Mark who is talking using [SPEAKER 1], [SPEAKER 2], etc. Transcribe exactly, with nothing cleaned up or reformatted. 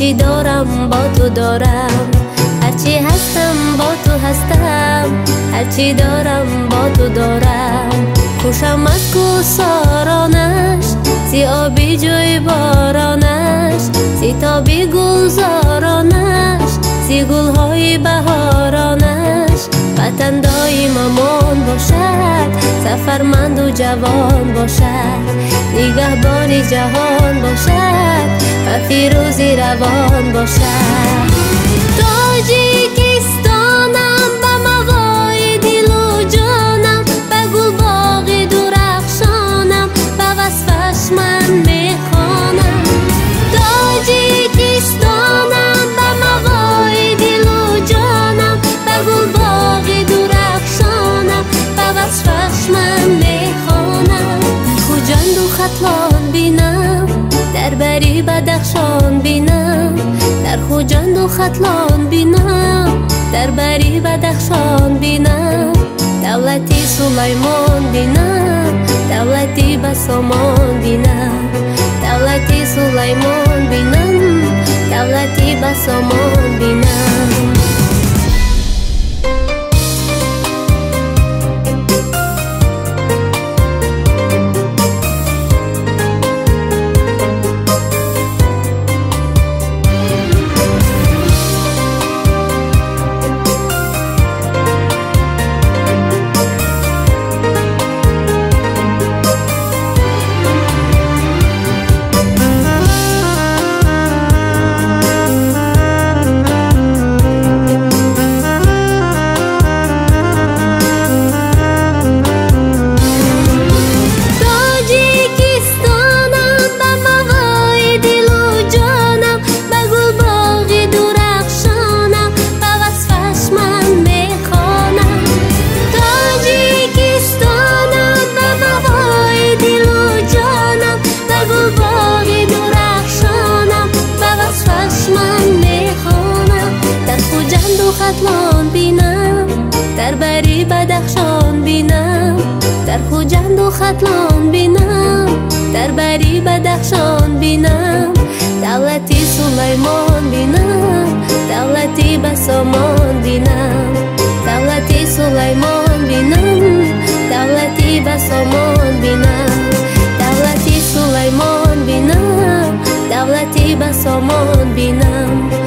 [SPEAKER 1] هرچی دارم با تو دارم، هرچی هستم با تو هستم، هرچی دارم با تو دارم. خوشم از کوسارانش، سی آبی جوی بارانش، سی تابی گلزارانش، سی گلهای بهارانش. وطن دایم امان باشد، سفرمند و جوان باشد، نگهبان جهان باشد و فیروزی روان باشد. تاجیکستانم به موای دل و جانم، به گل باغ درخشانم، به وصفش من میخوانم. تاجیکستانم به موای دل و جانم، به گل باغ درخشانم، به وصفش من میخوانم. خوجند و خطلان بینم، در بری بدخشان بینم، در خوجند و خطلان بینم، در بری بدخشان بینم. دولتی سلیمان بینم، دولتی بسامان بینم، دولتی سلیمان بینم، دولتی بسامان بینم. خطلان بینم، در بری بدخشان بینم، در خوجند و خطلان بینم، در بری بدخشان بینم. دولتی سلیمان بینم، دولتی بسامان بینم، دولتی سلیمان بینم، دولتی بسامان بینم، دولتی سلیمان بینم، دولتی بسامان بینم.